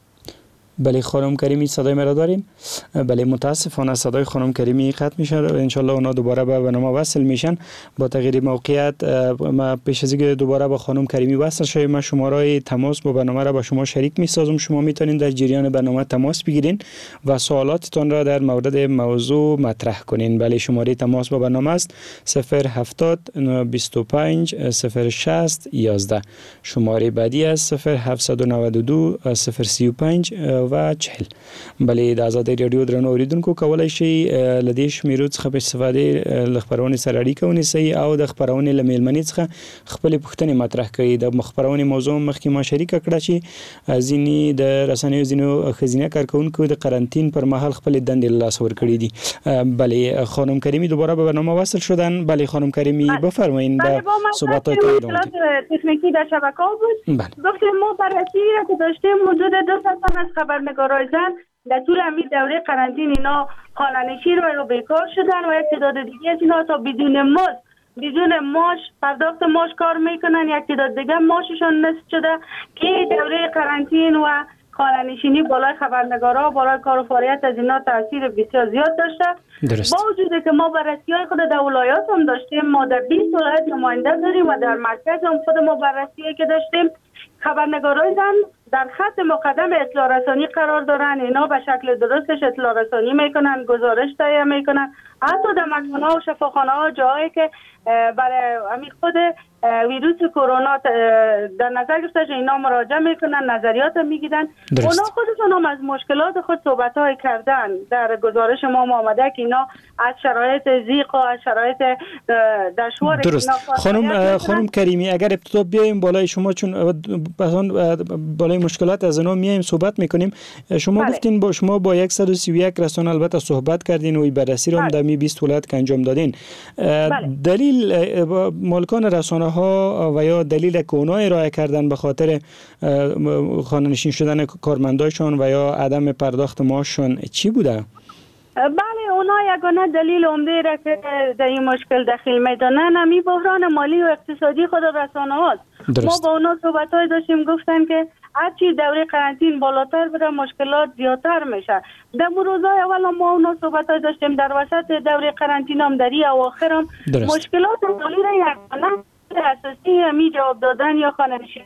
بله خانم کریمی صدای مرا داریم؟ بله متاسفانه صدای خانم کریمی قطع میشه. انشالله اونا دوباره به برنامه وصل میشن. با تغییر موقعیت ما پیش از اینکه دوباره با خانم کریمی وصل شویم ما شماره تماس با برنامه را با شما شریک میسازم. شما میتونین در جریان برنامه تماس بگیرین و سوالاتتان را در مورد موضوع مطرح کنین. بله شماره تماس با برنامه است صفر هفتاد بیست و پنج صفر شصت یازده. شماره بعدی است صفر هفتصد و نود و دو صفر سی و پنج و چهل. بله د آزادۍ رادیو درنو اوریدونکو کولای شي لدې شمیرو څخه په استفاده ل خبرونې سره اړیکه ونیسئ او د خبرونې له میلمنې څخه خپل پوښتنې مطرح کړئ. د خبرونې موضوع مخکې ما شریک کړه چې ځینې د رسنیو ځینو ښځینه کارکونکو د قرنطین پر مهال خپل دندې له لاسه ورکړې دي. بله خانم کریمی دوباره به برنامه وصل شدن. بله خانم کریمی بفرمایید. بله با صحبت‌های تکنیکی در شبکه بود. گفتیم ما بررسی را که داشتیم حدود دو صد از خبرنگارای زن در طول همین دوره قرنطین اینا خانه‌نشین و بیکار شدن و یک تعداد دیگه از اینا تا بدون مزد بدون معاش پرداخت معاش کار میکنن. یک تعداد دیگه معاششون نصف شده که دوره قرنطین و خانه‌نشینی بالای خبرنگارا بالای کار و فعالیت از اینا تاثیر بسیار زیاد داشته. درست. با وجودی که ما بررسی‌های خود در ولایات هم داشتیم، ما در بیست ولایت نماینده داریم و در مرکز هم خود ما بررسی‌ای که داشتیم، خبرنگارای زن در خط مقدم اطلاع رسانی قرار دارن. اینا به شکل درستش اطلاع رسانی میکنن، گزارش تهیه میکنن، حتی در مکان‌ها و شفاخانه‌ها جایی که برای همین خود ویروس کرونا در نظر گرفته شده اینا مراجعه میکنن، نظریات میگیرن. اونا خودشون هم از مشکلات خود صحبت‌های کردن. در گزارش ما آمده که اینا از شرایط ضیق و از شرایط دشوار درست. خانم خانم کریمی اگر ابتدا بیایم بالای شما، چون بالای مشکلات از اونا میایم صحبت میکنیم. شما بله. گفتین با شما با صد و سی و یک رسانه البته صحبت کردین و بررسی رو هم در می بیست ولایت که انجام دادین. بله. دلیل مالکان رسانه ها و یا دلیل که اونا ارائه کردن به خاطر خانه‌نشین شدن کارمندایشون و یا عدم پرداخت معاششون چی بوده؟ بله اونا یگانه دلیل عمده را که در این مشکل دخیل میدانن همین بحران مالی و اقتصادی خود رسانه هاست. ما با اونا صحبت های داشتیم، گفتن که هرچی دوره قرنطین بالاتر بره مشکلات زیادتر میشه. در روزهای اول ما اونا صحبت های داشتیم، در وسط دوره قرنطین هم در اواخر هم مشکلات مالی را یگانه اساسی همین جواب دادن یا خانه‌نشینی.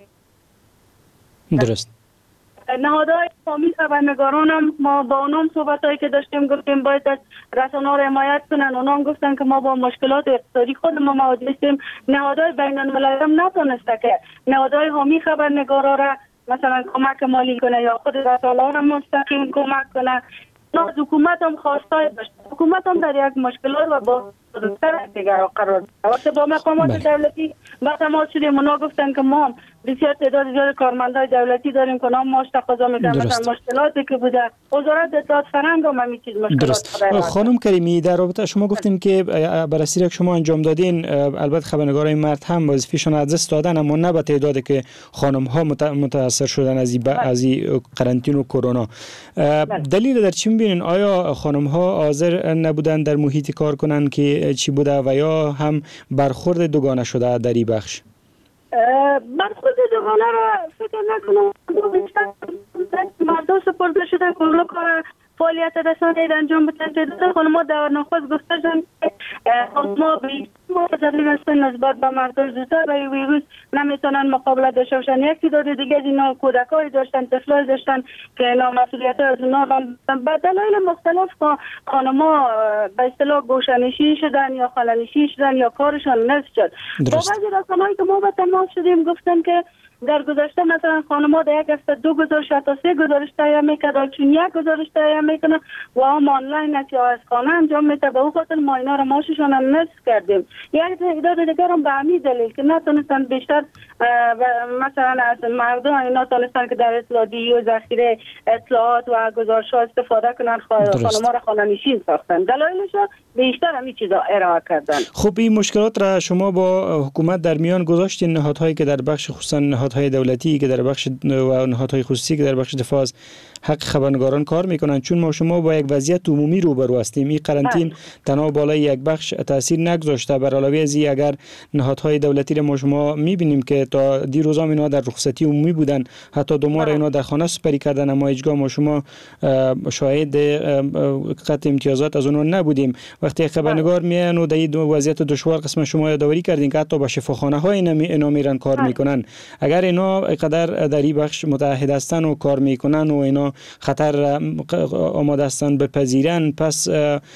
درست. نهادهای حامی خبرنگاران هم ما با اونام صحبتایی که داشتیم گفتیم باید از رسانه‌ها را حمایت کنن. اونام گفتن که ما با مشکلات اقتصادی خود ما مواجه هستیم. نهادهای بین‌المللی هم نتونسته که نهادهای حامی خبرنگارا را مثلا کمک مالی کنه یا خود رسانه‌ها را مستقیم کمک کنه. از حکومت هم خواستای داشت. حکومت هم در یک مشکلات و با بزرگتر دیگر قرار وقتی با مقامات دولتی با تماس شدیم اونا گفتن که ما بسیار تعداد زیاد کارمندای دولتی داریم که اونا معاش تقاضا میکنن. مثلا مشکلاتی که بوده وزارت اطلاعات فرهنگ هم همین چیز مشکلات. خانم کریمی در رابطه شما گفتین که بررسی را که شما انجام دادین البته خبرنگارای مرد هم وظیفه‌شون از دست دادن اما نه به تعدادی که خانم ها متاثر شدن از این از قرنطین و کرونا. دلیل در چی میبینین؟ آیا خانم ها حاضر نبودن در محیط کار کنن که چی بوده و یا هم برخورد دوگانه شده در این بخش؟ برخورد دوگانه را فکر نکنم. مردم سپرده شده کل کار فعالیت رسانه‌ای انجام بدن. تعداد خانم‌ها در نخست گفته شدن که ما به متضرر هستن نسبت به مردم زودتر و ویروس نمیتونن مقابله داشته باشن. یک تعداد دیگه از اینا کودکای داشتن، طفلای داشتن که اینا مسئولیت از اونا به دلایل مختلف خانما به اصطلاح گوشه‌نشین شدن یا خاله‌نشین شدن یا کارشان نصف شد. با بعضی رسانه‌ای که ما به تماس شدیم گفتن که در گذشته مثلا خانم‌ها در یک هفته دو گزارش تا سه گزارش تهیه می‌کردن، چون یک گزارش تهیه می‌کنن و هم آنلاین است یا از خانه انجام می‌ده. به اون خاطر ما اینا رو معاششون هم نصف کردیم. یک تعداد دیگر هم به همین دلیل که نتونستن بیشتر مثلا از مردم اینا تونستن که در اطلاعیه و ذخیره اطلاعات و گزارش‌ها استفاده کنن، خانم‌ها را خانه‌نشین ساختن. دلایلش بیشتر همین چیزا ارائه کردن. خب این مشکلات را شما با حکومت در میان گذاشتین، نهادهایی که در بخش خصوصا نهادهای دولتی که در بخش و نهادهای خصوصی که در بخش دفاع از حق خبرنگاران کار میکنن، چون ما شما با یک وضعیت عمومی روبرو هستیم. این قرنطین تنها بالای یک بخش تاثیر نگذاشته، بر علاوه از این اگر نهادهای دولتی را ما شما میبینیم که تا دیروزا اینا در رخصتی عمومی بودن، حتی دو ماه اینا در خانه سپری کردن، اما هیچگاه ما شما شاهد قطع امتیازات از اونها نبودیم. وقتی خبرنگار میان و در این وضعیت دشوار قسم شما یادآوری کردین که حتی با شفاخانه های اینا میرن کار میکنن. اگر اینا قدر در این بخش متحد هستن و کار میکنن و اینا خطر آماده هستن بپذیرن، پس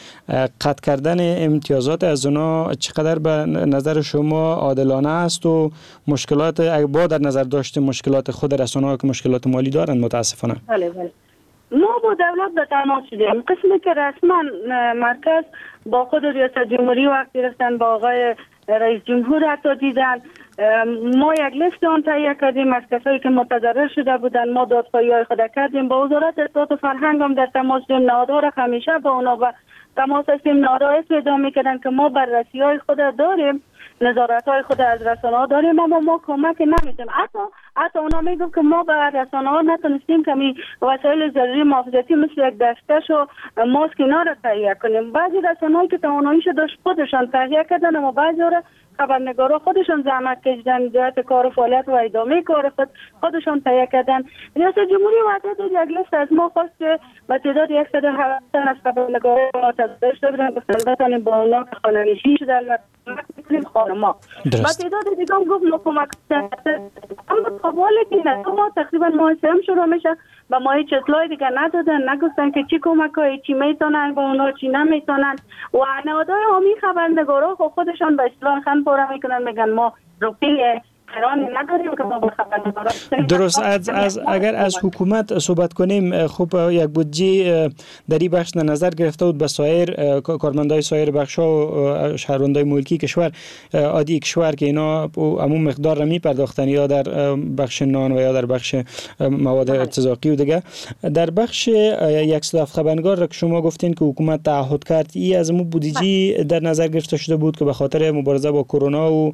قطع کردن امتیازات از اونا چقدر به نظر شما عادلانه است و مشکلات با در نظر داشته مشکلات خود رسانه‌ها که مشکلات مالی دارن متاسفانه؟ بله بله. ما با دولت به تماس شدیم. قسمی که رسما مرکز با خود ریاست جمهوری وقتی رفتن با آقای رئیس جمهور حتی دیدن، ما یک لیست آن تهیه کردیم از کسایی که متضرر شده بودن. ما دادخواهی های خود کردیم، با وزارت اطلاعات و فرهنگ هم در تماس شدیم. نهادها را همیشه با اونا و تماس هستیم. نهادها اطلاع میکردن که ما بررسی های خود داریم، نظارت های خود از رسانه ها داریم، اما ما کمک نمیتونیم. حتی حتی اونا میگن که ما به رسانه ها نتونستیم که می وسایل ضروری محافظتی مثل یک دستکش و ماسک اینا را تهیه کنیم. بعضی رسانه هایی که تواناییش داشت خودشان تهیه کردن، اما بعضی را خبرنگارا خودشان زحمت کشیدن، جهت کار و فعالیت و ادامه کار خود خودشان تهیه کردن. ریاست جمهوری وقتی یک لیست از ما خواست که به تعداد صد و هفتاد تن از خبرنگارا معترض شدن، گفتن بتونیم با اونا خانه‌نشین شدن و می‌کنیم خانم‌ها. با تعداد دیگه هم گفت ما کمک کردن، اما قباله که نه ما تقریبا ماه سوم شروع میشه و ما هیچ اطلاعی دیگه ندادن، نگفتن که چی کمک‌های چی میتونن با اونا چی نمیتونن. و نهادهای عمومی خبرنگارا خودشان به اصطلاح خن پاره میکنن، میگن ما روپی قرار نداریم که ما خبرنگارا. درست. از, از اگر از حکومت صحبت کنیم، خب یک بودجه در این بخش نظر گرفته بود به سایر کارمندای سایر بخش‌ها و شهروندای ملکی کشور عادی کشور که اینا عموم مقدار را میپرداختن، یا در بخش نان و یا در بخش مواد ارتزاقی و دیگه. در بخش صد و هفت خبرنگار را که شما گفتین که حکومت تعهد کرد، این از مو بودجه در نظر گرفته شده بود که به خاطر مبارزه با کرونا و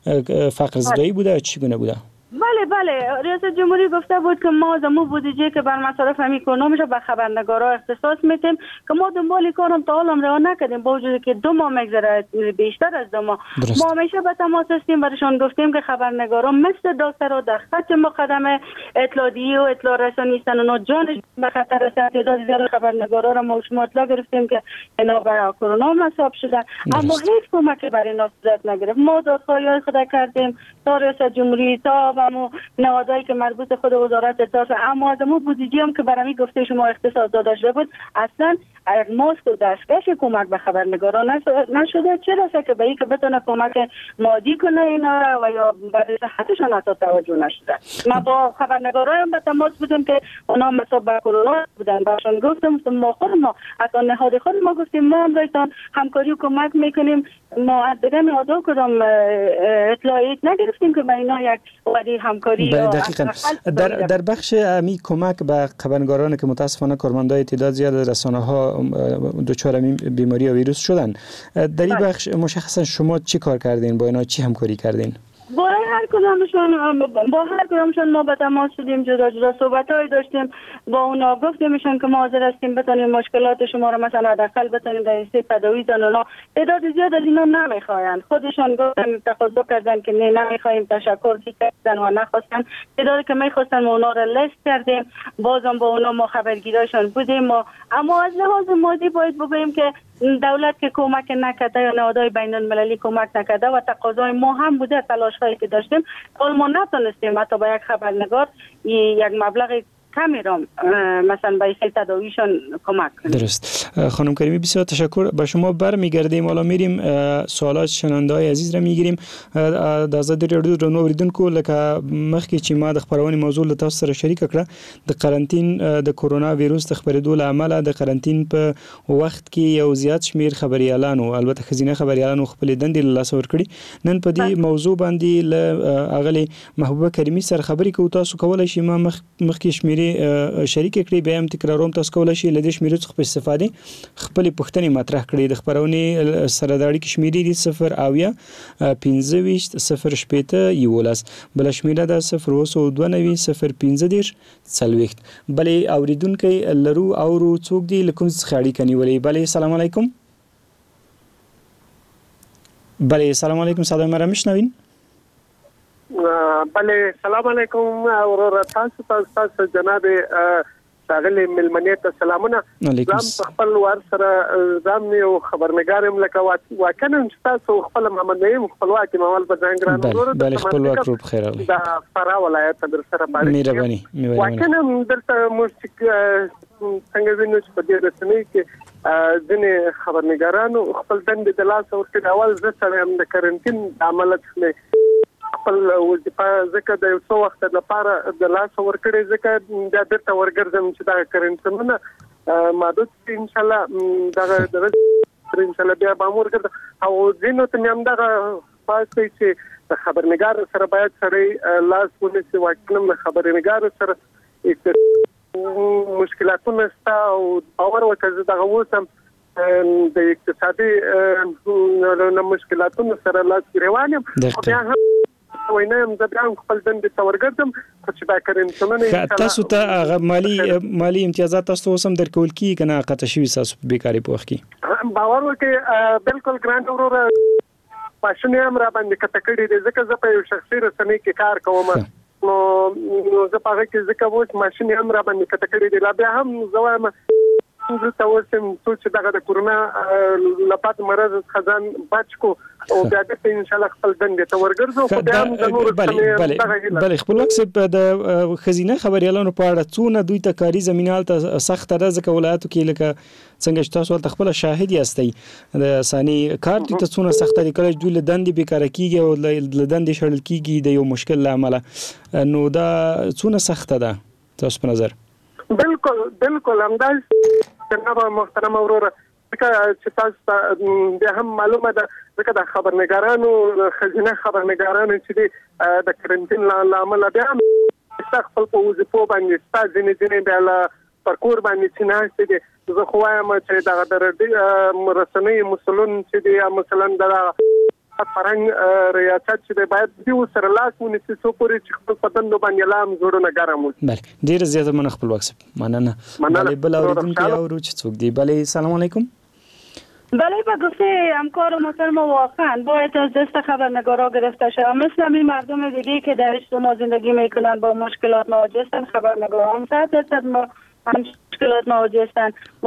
فقر زدایی بوده، چگونه بوده؟ بله بله، ریاست جمهوری گفته بود که ما زمو بودجه که بر مصارف اکنومیش به خبرنگارا اختصاص میدیم که ما دنبال کارم تا حالا راه نکردیم، با وجودی که دو ماه میگذره، بیشتر از دو ماه. ما همیشه به تماس هستیم، برشان گفتیم که خبرنگارا مثل دکترها در خط مقدم اطلاعیه و اطلاع رسانی هستن، اونا جانش به خطر است. تعداد زیاد خبرنگارا را ما شما اطلاع گرفتیم که اینا برای کرونا مصاب شدن، اما هیچ کمکی برای اینا صورت نگرفت. ما دادخواهی خود کردیم تا ریاست جمهوری تا و نهادهایی که مربوط خود وزارت اطلاعات، اما از اون بودجه هم که برای گفته شما اختصاص داده شده بود اصلا ماسک و دستکش کمک به خبرنگاران نشده. چرا که به این که بتونه کمک مادی کنه اینا و یا برای صحتشان حتی توجه نشده. ما با خبرنگاران هم به تماس بودیم که اونا مصاب به کرونا بودن، برشان گفتم ما خود ما حتی نهاد خود ما گفتیم ما هم رایتان همکاری و کمک میکنیم. ما از دیگه نهادها کدام اطلاعیت نگرفتیم که با اینا یک وعده همکاری. دقیقاً در در بخش امی کمک به خبرنگاران که متاسفانه کارمندای تعداد زیاد از رسانه‌ها دچار بیماری و ویروس شدن، در این بخش مشخصا شما چی کار کردین؟ با اینا چی همکاری کردین؟ با هر کدامشون با هر کدامشون ما به تماس شدیم، جدا جدا صحبت‌های داشتیم با اونا، گفتیمشون که ما حاضر هستیم بتونیم مشکلات شما رو مثلا حداقل بتونیم در این تداوی کنن. اونا تعداد زیاد از اینا نمیخواین، خودشون گفتن تقاضا کردن که نه نمیخوایم، تشکر کردن و نخواستن. تعدادی که میخواستن ما اونا رو لیست کردیم، بازم با اونا ما خبرگیراشون بودیم. ما اما از لحاظ مادی باید بگوییم که دولت که کمک نکرده یا نهادهای بین المللی کمک نکرده و تقاضای ما هم بوده، تلاش هایی که داشتیم، اول ما نتونستیم حتی با یک خبرنگار یک مبلغ کمی را مثلا به حیث تداویشان کمک کنیم. درست. خانم کریمی بسیار تشکر. به شما برمیگردیم، حالا میریم سوالات شنونده های عزیز را میگیریم. د آزادي رادیو درنو اوریدونکو، لکه مخکې چې ما د خبرونې موضوع له تاسو سره شریک کړه، د قرنټین د کورونا وایروس د خپرېدو له امله د قرنټین په وخت کې یو زیات شمیر خبريالانو، البته خزینه خبريالانو خپل دندې له لاس ورکړي. نن په دې موضوع باندې له اغلی محبوبه کریمی سره خبرې کوو. تاسو کولای شئ ما مخ مخکې شمیرې شریک کړئ، بیا هم تکراروم، تاسو کولای شئ له دې شمیرې څخه په استفاده خپل پوښتنې مطرح کړئ. د خبرونې سره د اړیکې شمیرې دي صفر اویا پنځه ویشت صفر شپېته یولس، بل شمیره ده صفر اوه سوه دوه نوي صفر پنځه دېرش څلوېښت. بلې اوریدونکي لرو اورو څوک دی له کوم څخه اړیکه نیولې؟ بلې سلام علیکم. بله سلام علیکم، صدای ما را میشنوین؟ بله سلام علیکم ورور تاسو تاسو جناب ښاغلي ملمنې ته سلامونه. زم خپل ور سره زم یو خبرنګارم لکه واکنه چې تاسو خپل محمد نعیم خپلواکي مول په ځان ګران ورور بله خپلواک روپ خیر الله د فرا ولایت در سره باندې مهرباني واکنه درته موږ څنګه وینو چې په دې رسنۍ کې ځینې خبرنګارانو خپل دندې د لاس ورکړي. اول زه سره هم د کرنټین د عمله څخه خپل وظیفه ځکه د یو څو وخت لپاره د لاس ورکړي، ځکه د درته ورګرځم چې دا کرنټینونه محدود ان شاء الله دا د ان شاء الله بیا به ورګرځم. او ځینو ته هم دا پاتې چې د خبرنګار سره باید سره لاس ونیسي، واکمن خبرنګار سره مشکلاتونه شته او باور وکړه دغه اوسم د اقتصادي مشکلاتونو سره لاس ګریوان یم. بیا هم وینم د بیا خپل دندې ته ورګرځم چې دا کرنټینونه تاسو ته هغه مالی مالی امتیازات تاسو اوسم درکول کی کنه قطع شوی تاسو په بیکاری په وخت کې باور وکړئ بالکل ګرانټ ورور پښنه هم را باندې کته کړی دی، ځکه زه په یو شخصي رسنۍ کې کار کوم. نو زه په هغه کې ځکه ووت ماشین هم را باندې کته کړی دی. لا بیا هم زه وایم زه تاسو چې دغه د کورونا لپاره مرز خزان بچ کو او بیا د ان شاء الله خپل دندې ته ورګرځو. خو بیا هم د نور بله بله خپل وخت د خزینه خبريالانو په اړه څونه دوی ته کاری زمينال ته سخت راځي ک ولایتو کې لکه څنګه تاسو ته خپل شاهد یاستئ د ثاني کار ته څونه سخت دي کله دوی له دندې بیکاره کیږي او له دندې شړل کیږي د یو مشکل لامل. نو دا څونه سخت ده تاسو په نظر؟ بالکل بالکل همداز جناب محترم وروره، ځکه چې تاسو بیا هم معلومه ده ځکه د خبرنګارانو خزینه خبرنګارانو چې د کرنټین له امله بیا هم خپل په وظیفو باندې ستاسو ځینې ځینې بیا له پرکور باندې چې ناشته دي. زه خو وایم چې دغه د رسنۍ مسلون چې دی مثلا د فرنګ ریاست چې باید دیو سره لاس ونیسي څو پورې چې خپل پدند باندې لام جوړونه ګرام وي. بله ډیر زیاته من خپل وخت مننه. بله بل اوریدونکو اورو چې څوک دی. بله سلام علیکم. بله با گفته همکار محترم واقعا باید از دست خبرنگارا گرفته شد، مثل همین مردم دیگه که در اجتماع زندگی میکنن با مشکلات مواجه هستن، خبرنگاران صد درصد ما مشکلات مواجه هستن.